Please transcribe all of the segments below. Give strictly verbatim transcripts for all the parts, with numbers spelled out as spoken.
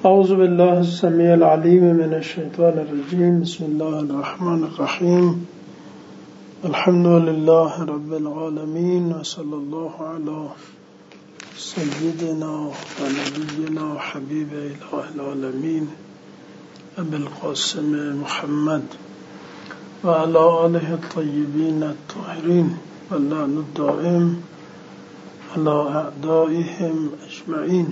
اعوذ بالله السمیع العلیم من الشیطان الرجیم. بسم الله الرحمن الرحیم. الحمد لله رب العالمین و صلی الله علی سیدنا و نبینا حبیب اله العالمین ابی القاسم محمد و علی آله الطیبین الطاهرین و اللعن الدائم علی اعدائهم اجمعین.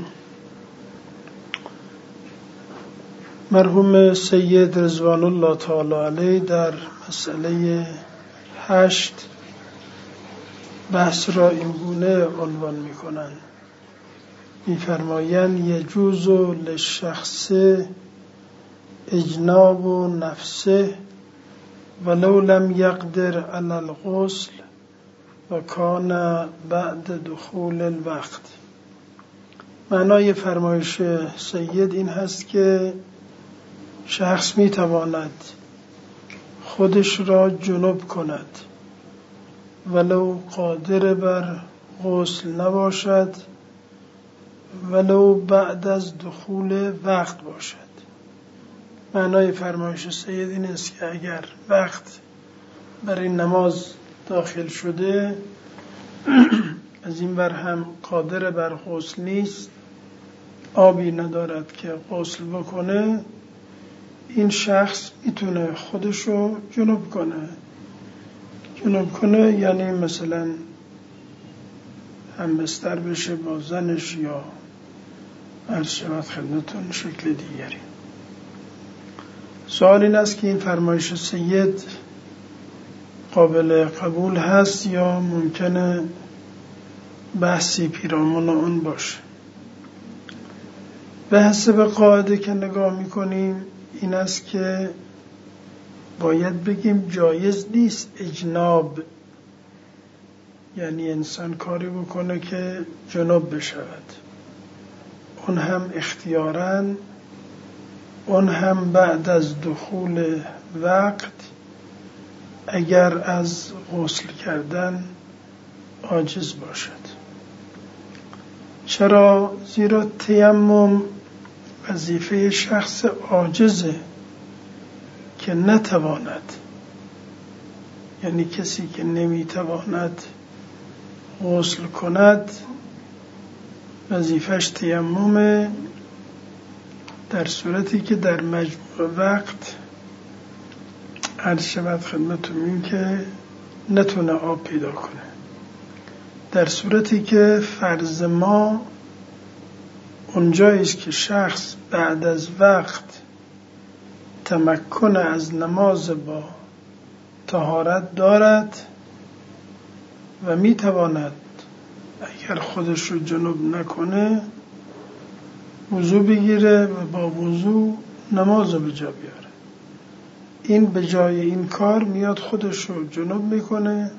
مرحوم سید رضوان الله تعالی علیه در مسئله هشت بحث را اینگونه عنوان می کنند. می فرمایند یجوز للشخص اجناب نفسه ولو لم یقدر علی الغسل و کان بعد دخول الوقت. معنای فرمایش سید این هست که شخص می تواند خودش را جنب کند ولو قادر بر غسل نباشد، ولو بعد از دخول وقت باشد. معنای فرمایش سید این است که اگر وقت برای نماز داخل شده از این ور هم قادر بر غسل نیست، آبی ندارد که غسل بکنه، این شخص میتونه خودشو جنب کنه. جنب کنه یعنی مثلا همبستر بشه با زنش یا عرض شود خدمتون شکل دیگری. سوال این است که این فرمایش سید قابل قبول هست یا ممکنه بحثی پیرامون اون باشه. به حسب قاعده که نگاه میکنیم این است که باید بگیم جایز نیست اجناب، یعنی انسان کاری بکنه که جنب بشود، اون هم اختیاراً، اون هم بعد از دخول وقت اگر از غسل کردن عاجز باشد. چرا؟ زیرا تیمم وظیفه شخص عاجزه که نتواند، یعنی کسی که نمیتواند غسل کند وظیفش تیممه، در صورتی که در مجموع وقت عرض شود خدمتون این که نتونه آب پیدا کنه. در صورتی که فرض ما اونجاییست که شخص بعد از وقت تمکن از نماز با طهارت دارد و میتواند اگر خودش رو جنب نکنه وضو بگیره و با وضو نماز رو به جا بیاره. این به جای این کار میاد خودش رو جنب میکنه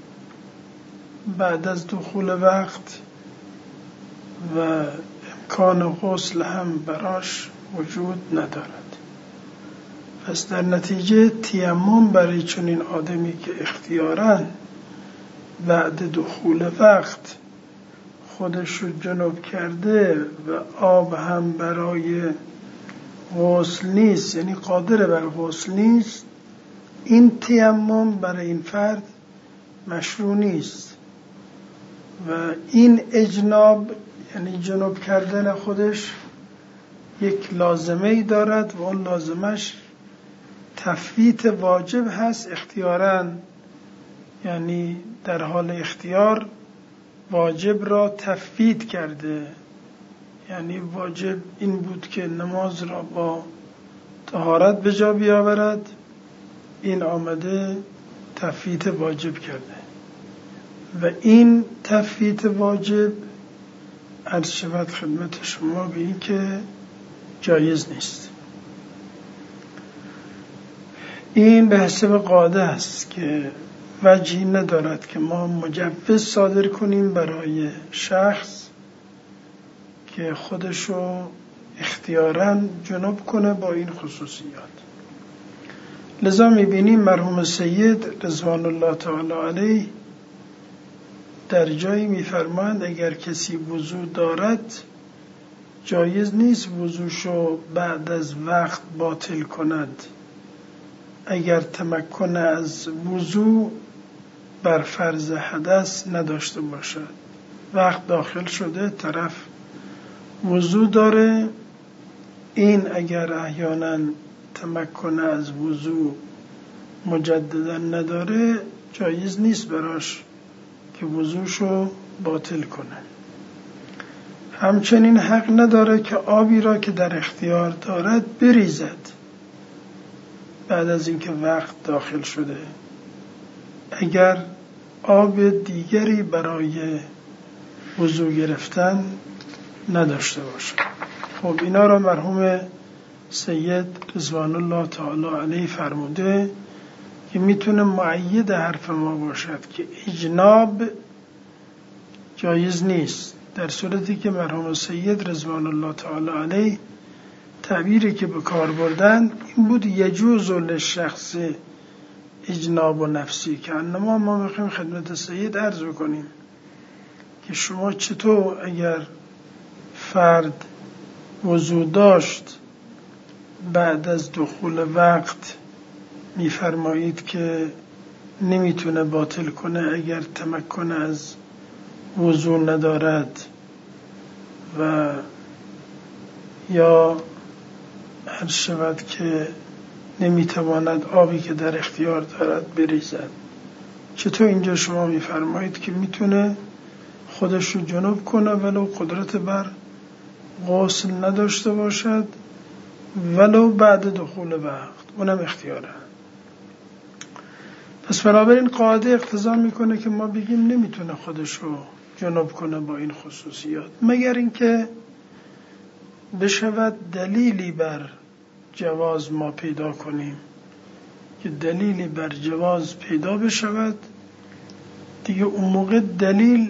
بعد از دخول وقت و امکان غسل هم براش وجود ندارد. پس در نتیجه تیمم برای چنین آدمی که اختیاراً بعد دخول وقت خودش رو جنب کرده و آب هم برای غسل نیست، یعنی قادر بر غسل نیست، این تیمم برای این فرد مشروع نیست و این اجناب یعنی جنب کردن خودش یک لازمه ای دارد و اون لازمش تفویت واجب هست اختیاراً، یعنی در حال اختیار واجب را تفویت کرده، یعنی واجب این بود که نماز را با طهارت به جا بیاورد، این آمده تفویت واجب کرده و این تفویت واجب عرض شود خدمت شما به این که جایز نیست. این به حسب قاعده است که وجهی ندارد که ما مجوز صادر کنیم برای شخص که خودشو اختیاراً جنب کنه با این خصوصیات. لذا میبینیم مرحوم سید رضوان الله تعالی علیه در جایی میفرماند اگر کسی وضو دارد جایز نیست وضوشو بعد از وقت باطل کند اگر تمکن از وضو بر فرض حدث نداشته باشد. وقت داخل شده، طرف وضو داره، این اگر احیانا تمکن از وضو مجددا نداره جایز نیست براش که وضوشو باطل کنه. همچنین حق نداره که آبی را که در اختیار دارد بریزد بعد از اینکه وقت داخل شده اگر آب دیگری برای وضو گرفتن نداشته باشه. خب اینا را مرحوم سید رضوان الله تعالی علیه فرموده که میتونه مؤید حرف ما باشد که اجناب جایز نیست، در صورتی که مرحوم سید رضوان الله تعالی علیه تعبیری که به کار بردن این بود یجوز للشخص اجناب و نفسی، که انما ما میخوایم خدمت سید عرض بکنیم که شما چطور اگر فرد وضو داشت بعد از دخول وقت میفرمایید که نمیتونه باطل کنه اگر تمکن از وضو ندارد و یا هر شود که نمیتواند آبی که در اختیار دارد بریزد. چطور اینجا شما میفرمایید که میتونه خودش رو جنوب کنه ولو قدرت بر غسل نداشته باشد ولو بعد دخول وقت، اونم اختیاره. پس بنابراین قاعده اقتضا میکنه که ما بگیم نمیتونه خودش رو جنوب کنه با این خصوصیات، مگر اینکه بشود دلیلی بر جواز ما پیدا کنیم که دلیلی بر جواز پیدا بشود دیگه اون موقع دلیل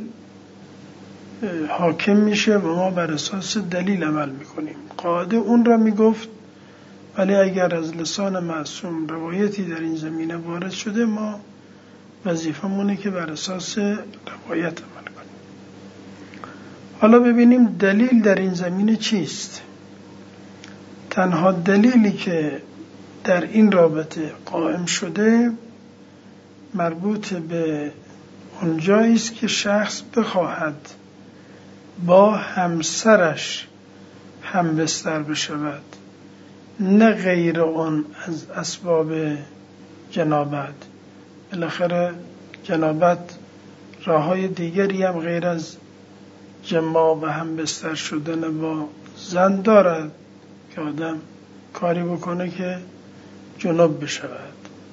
حاکم میشه و ما بر اساس دلیل عمل میکنیم. قاعده اون را میگفت، ولی اگر از لسان معصوم روایتی در این زمینه وارد شده ما وظیفمونه که بر اساس روایت عمل کنیم. حالا ببینیم دلیل در این زمینه چیست. تنها دلیلی که در این رابطه قائم شده مربوط به اونجایی است که شخص بخواهد با همسرش هم بستر بشود، نه غیر اون از اسباب جنابت. بالاخره جنابت راههای دیگری هم غیر از جماع و هم بستر شدن با زن دارد که آدم کاری بکنه که جنوب بشود.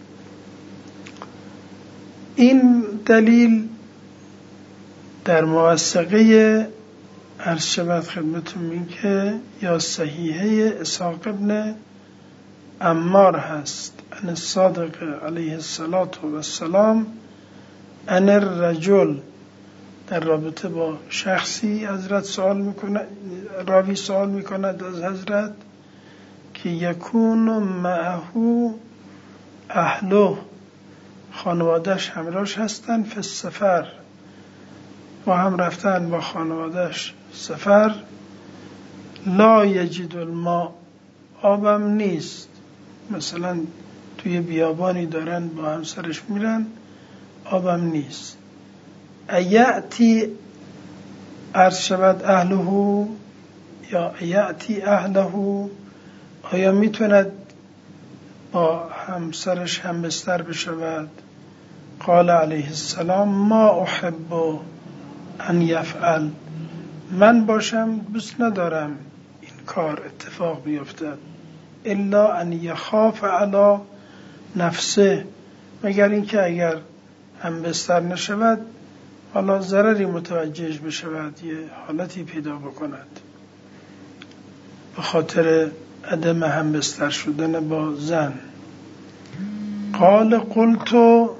این دلیل در موثقه عرض شود خدمتون این که یا صحیحه اسحاق ابن عمار هست ان الصادق علیه السلام ان الرجل، در رابطه با شخصی حضرت سوال میکنه، راوی سوال میکند از حضرت که یکون معه اهله، خانوادهش همراهش هستن، فی السفر، با هم رفتن با خانوادهش سفر، لا یجد الماء، آبم نیست، مثلا توی بیابانی دارن با همسرش میرن آبم نیست. ایاتی عرض شود اهله یا ایاتی اهله، آیا میتوند با همسرش هم بستر بشود؟ قال علیه السلام ما احب ان یفعل، من باشم دوست ندارم این کار اتفاق بیفتد، الا ان یخاف علی نفسه، مگر اینکه اگر هم بستر نشود حالا ضرری متوجهش بشود، یه حالتی پیدا بکند به خاطر عدم هم بستر شدن با زن. قال قلت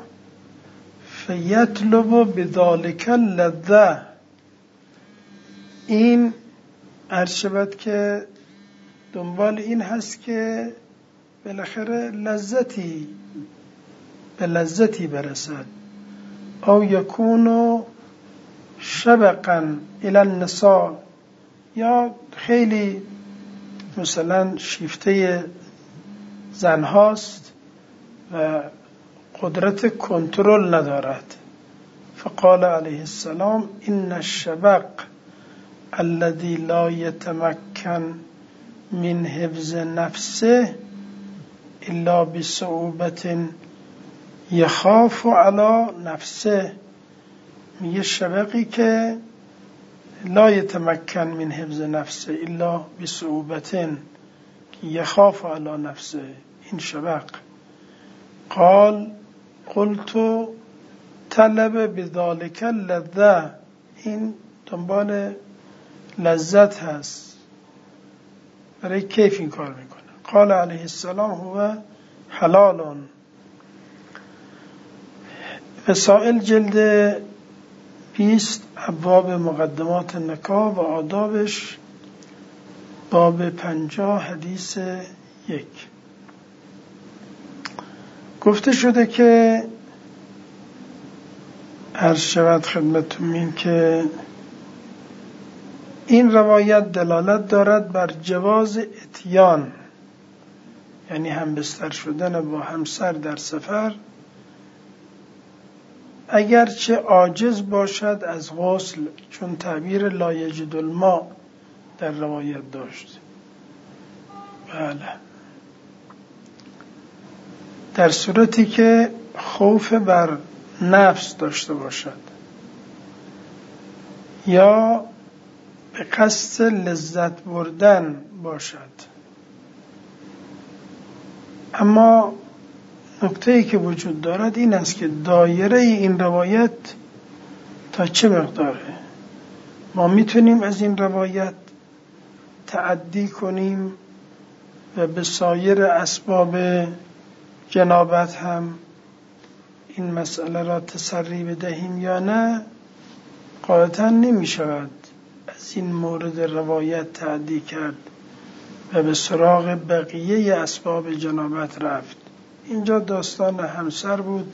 فیطلب بذلک اللذة، این عرض شود که دنبال این هست که بالاخره لذتی به لذتی برسد، او یکونو شبقا الی النساء، یا خیلی مثلا شیفته زن هاست و قدرت کنترل ندارد. فقال علیه السلام این الشبق الذي لا يتمكن من حفظ نفسه الا بصعوبة یخاف علی نفسه. میگه شبقی که لا یتمکن من حفظ نفسه الا بصعوبة یخاف علی نفسه، این شبق. قال قلت طلب بذلك اللذة، این دنبال لذت هست، برای کیف این کار میکنه. قال علیه السلام هو حلال. مسائل جلد بیست، ابواب مقدمات نکاح و آدابش، باب پنجاه، حدیث یک. گفته شده که عرض شود خدمتتون این که این روایت دلالت دارد بر جواز اتیان، یعنی همبستر شدن با همسر در سفر، اگرچه عاجز باشد از غسل، چون تعبیر لا یجد الماء در روایت داشت. بله، در صورتی که خوف بر نفس داشته باشد یا به قصد لذت بردن باشد. اما نکته‌ای که وجود دارد این است که دایره این روایت تا چه مقداره ما میتونیم از این روایت تعدی کنیم و به سایر اسباب جنابت هم این مسئله را تسری بدهیم یا نه، غالباً نمی شود از این مورد روایت تعدی کرد و به سراغ بقیه اسباب جنابت رفت. اینجا داستان همسر بود،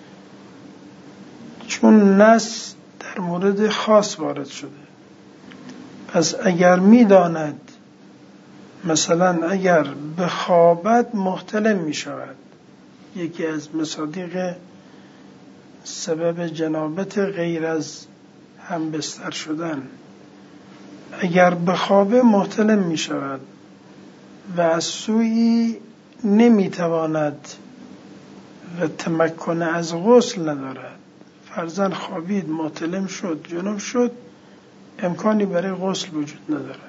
چون نص در مورد خاص وارد شده. پس اگر می داند مثلا اگر بخوابت محتلم می شود، یکی از مصادیق سبب جنابت غیر از هم بستر شدن، اگر بخوابه محتلم می شود و از سوی نمی تواند و تمکن از غسل ندارد، فرضاً خوابید محتلم شد جنوب شد، امکانی برای غسل وجود ندارد.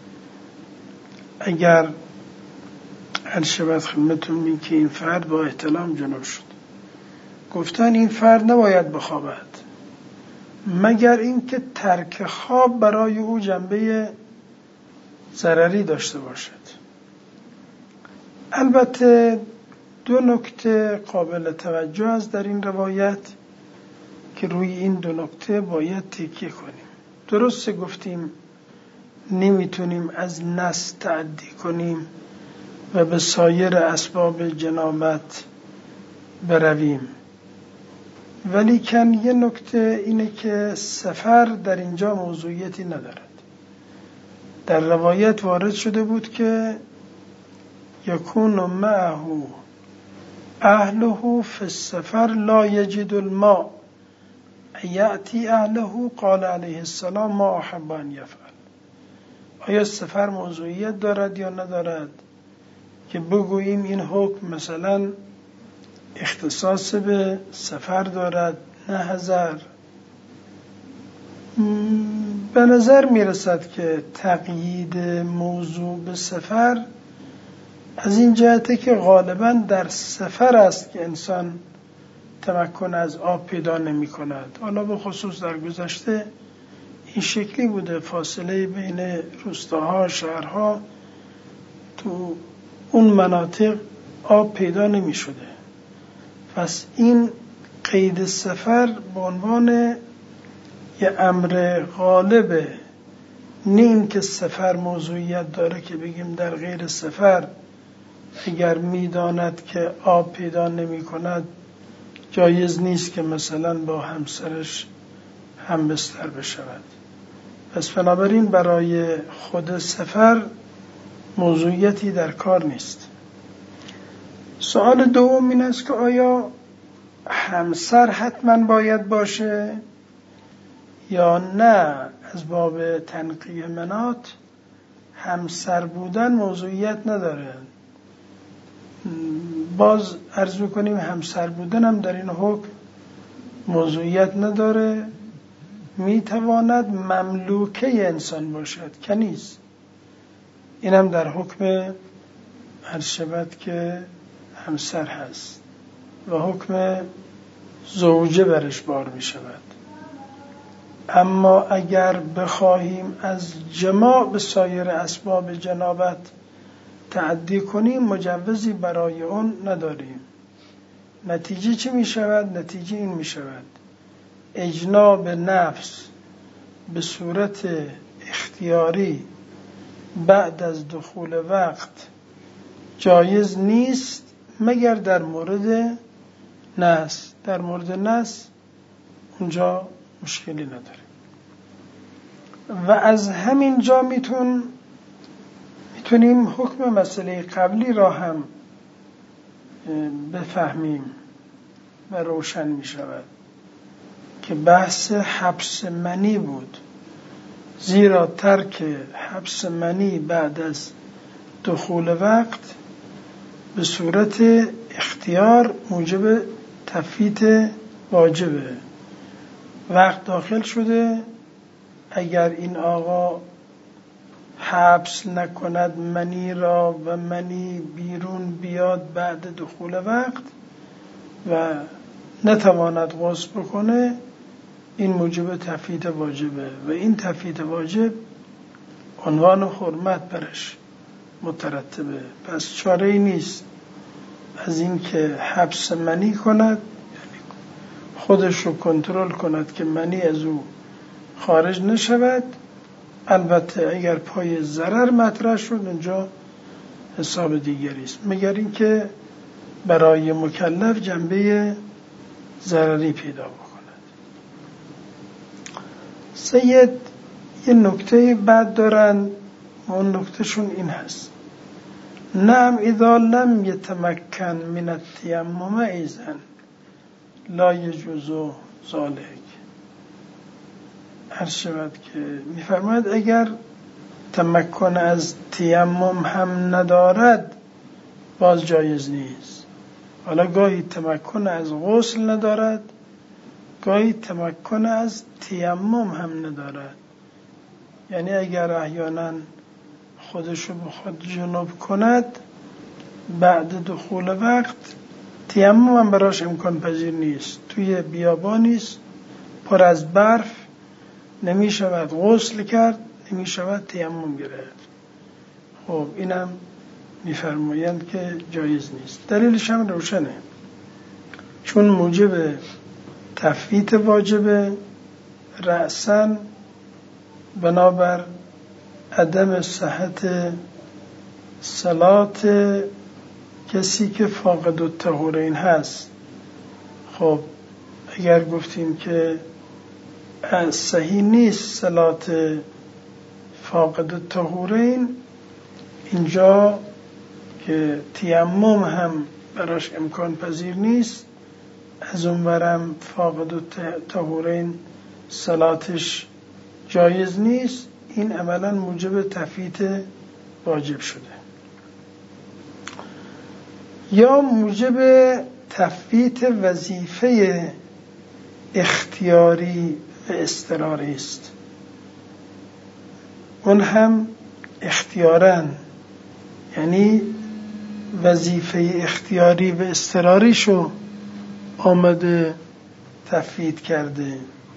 اگر هر شبت خدمتون می که این فرد با احتلام جنوب شد، گفتن این فرد نباید بخوابد مگر اینکه ترک خواب برای او جنبه ضرری داشته باشد. البته دو نکته قابل توجه است در این روایت که روی این دو نکته باید تکیه کنیم. درسته گفتیم نمیتونیم از نص تعدی کنیم و به سایر اسباب جنابت برویم، ولی کن یه نکته اینه که سفر در اینجا موضوعیتی ندارد. در روایت وارد شده بود که یکون معه اهله فی السفر لا یجد الماء یأتی اهله قال علیه السلام ما احب ان یفعل. آیا سفر موضوعیت دارد یا ندارد که بگوییم این حکم مثلا اختصاص به سفر دارد نه حضر؟ به نظر میرسد که تقیید موضوع به سفر از این جهته که غالبا در سفر است که انسان تمکن از آب پیدا نمی کند. حالا به خصوص در گذشته این شکلی بوده، فاصله بین روستاها شهرها تو اون مناطق آب پیدا نمی شده. پس این قید سفر به عنوان یه امر غالبه، نه این که سفر موضوعیت داره که بگیم در غیر سفر اگر میداند که آب پیدا نمی کند جایز نیست که مثلا با همسرش هم بستر بشود. پس بنابراین برای خود سفر موضوعیتی در کار نیست. سوال دوم این است که آیا همسر حتما باید باشه یا نه از باب تنقیه منات همسر بودن موضوعیت نداره؟ باز عرض میکنیم همسر بودن هم در این حکم موضوعیت نداره، میتواند مملوکه انسان باشد، کنیز. این هم در حکم عرض شود که همسر هست و حکم زوجه برش بار می شود. اما اگر بخواهیم از جماع به سایر اسباب جنابت تعدی کنیم مجوزی برای اون نداریم. نتیجه چی می شود؟ نتیجه این می شود اجناب نفس به صورت اختیاری بعد از دخول وقت جایز نیست مگر در مورد نس. در مورد نس اونجا مشکلی نداره. و از همین جا میتون میتونیم حکم مسئله قبلی را هم بفهمیم و روشن می شود که بحث حبس منی بود، زیرا ترک حبس منی بعد از دخول وقت به صورت اختیار موجب تفویت واجبه. وقت داخل شده، اگر این آقا حبس نکند منی را و منی بیرون بیاد بعد دخول وقت و نتواند غسل بکنه، این موجب تفویت واجبه و این تفویت واجب عنوان حرمت برش مترتبه. پس چاره ای نیست از این که حبس منی کند، یعنی خودش رو کنترل کند که منی از او خارج نشود. البته اگر پای ضرر مطرح شد اونجا حساب دیگری است، مگر اینکه برای مکلف جنبه ضرری پیدا بکند. سید یه نکته بعد دارن و اون نکتهشون این هست: نعم اذا لم یتمکن من التیمم ایزن لا یجوز ذلک. هر شود که میفرماید اگر تمکن از تیمم هم ندارد باز جایز نیست. حالا گاهی تمکن از غسل ندارد، گاهی تمکن از تیمم هم ندارد. یعنی اگر احیانا خودشو بخواد جنوب کند بعد دخول وقت، تیمم هم براش امکان پذیر نیست. توی بیابانی است پر از برف، نمی شود غسل کرد، نمی شود تیمم گرفت. خب اینم میفرمایند که جایز نیست. دلیلش هم روشنه، چون موجب تفویت واجب رأساً بنابر عدم صحت صلات کسی که فاقد الطهورین هست. خب اگر گفتیم که صحیح نیست صلات فاقد الطهورین، اینجا که تیمم هم براش امکان پذیر نیست، از اونورم فاقد الطهورین صلاتش جایز نیست، این عملا موجب تفویت واجب شده. یا موجب تفویت وظیفه اختیاری و اضطراری است. اون هم اختیاراً، یعنی وظیفه اختیاری و اضطراریشو آمده تفویت کرده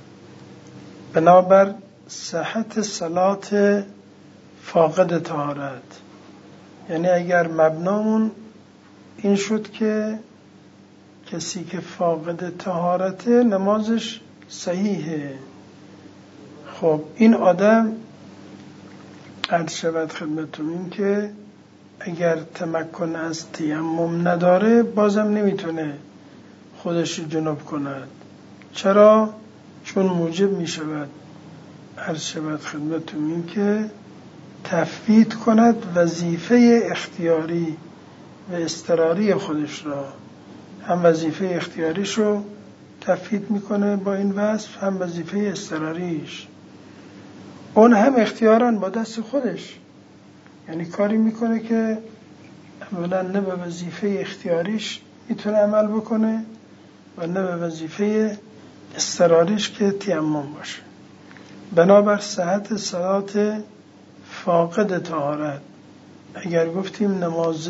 بنابر صحت صلات فاقد طهارت. یعنی اگر مبنامون این شد که کسی که فاقد طهارت نمازش صحیحه، خب این آدم عرض شود خدمتتون این که اگر تمکن از تیمم نداره بازم نمیتونه خودش جنوب کند. چرا؟ چون موجب می شود عرض شود خدمتتون این که تفویض کند وظیفه اختیاری و اضطراری خودش را، هم وظیفه اختیاریش رو تفویض میکنه با این وصف، هم وظیفه اضطراریش. اون هم اختیاران با دست خودش، یعنی کاری میکنه که اولا نه به وظیفه اختیاریش میتونه عمل بکنه و نه به وظیفه اضطراریش که تیمم باشه. بنابر صحت صلات فاقد طهارت، اگر گفتیم نماز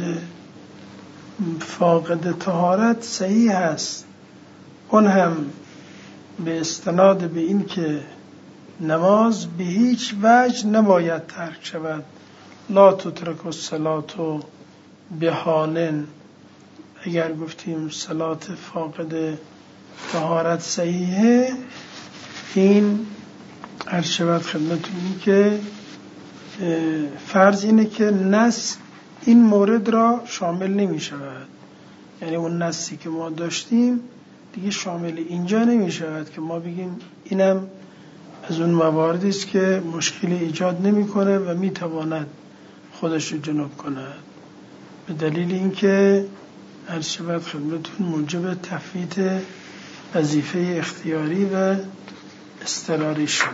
فاقد طهارت صحیح هست، اون هم به استناد به این که نماز به هیچ وجه نباید ترک شود، لا تترک الصلاة بحال. اگر گفتیم صلات فاقد طهارت صحیحه، این عرض شود خدمتون این که فرض اینه که نص این مورد را شامل نمی شود، یعنی اون نصی که ما داشتیم دیگه شامل اینجا نمی شود که ما بگیم اینم از اون مواردی است که مشکلی ایجاد نمی کنه و می تواند خودش رو جنب کند، به دلیل اینکه عرض شود خدمتون موجب تفویض وظیفه اختیاری و اضطراری شده.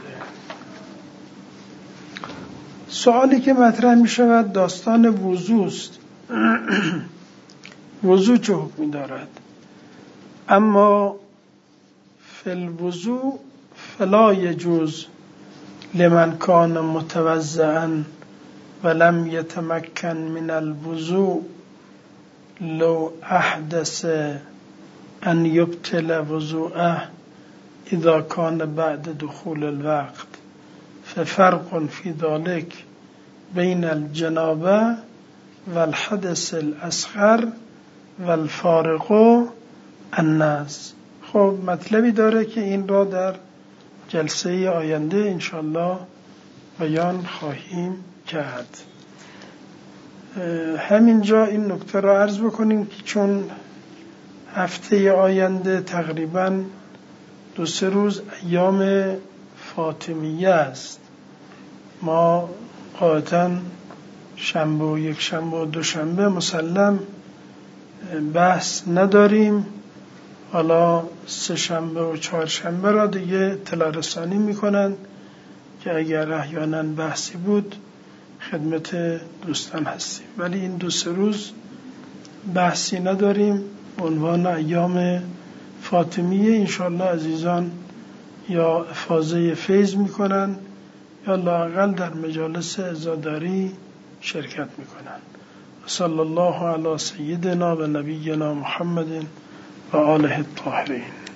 سوالی که مطرح می شود داستان وضو است. وضو چه حکمی دارد؟ اما فی الوضو فلا یجوز لمن کان متوضعا ولم یتمکن من الوضو لو احدث ان یبطل وضوءه اذا کان بعد دخول الوقت، ففرق فی ذلك بین الجنابه والحدث الاصغر والفارق الناس. خب مطلبی داره که این را در جلسه آینده انشالله بیان خواهیم کرد. همینجا این نکته را عرض بکنیم که چون هفته آینده تقریبا دو سه روز ایام فاطمیه است، ما قاعدتاً شنبه و یک شنبه و دو شنبه مسلم بحث نداریم. حالا سه شنبه و چهار شنبه را دیگه اطلاع رسانی میکنن که اگر احیانا بحثی بود خدمت دوستان هستیم، ولی این دو سه روز بحثی نداریم. عنوان ایام فاطمیه انشاءالله عزیزان یا افاضه فیض میکنن یا لااقل در مجالس عزاداری شرکت میکنن. صلی الله علی سیدنا و نبینا محمد و آله الطاهرین.